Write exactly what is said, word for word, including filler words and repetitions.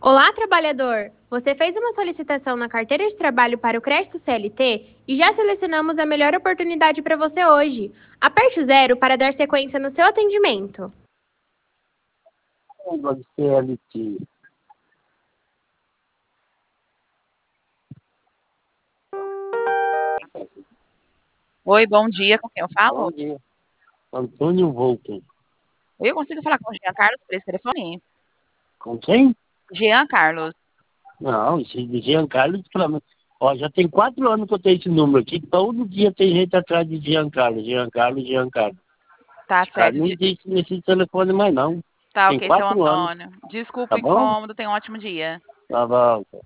Olá, trabalhador! Você fez uma solicitação na carteira de trabalho para o crédito C L T e já selecionamos a melhor oportunidade para você hoje. Aperte o zero para dar sequência no seu atendimento. Negócio de C L T. Oi, bom dia. Com quem eu falo? Bom dia. Antônio Volken. Eu consigo falar com o Jean Carlos por esse telefone? Com quem? Jean Carlos. Não, esse de Giancarlo, pelo menos. Ó, já tem quatro anos que eu tenho esse número aqui. Todo dia tem gente atrás de Giancarlo, Giancarlo, Giancarlo. Tá Esse cara certo. não De- existe nesse telefone mais, não. Tá Tem ok, seu quatro anos. Antônio. Desculpa Tá o bom? incômodo. Tenha um ótimo dia. Tá bom.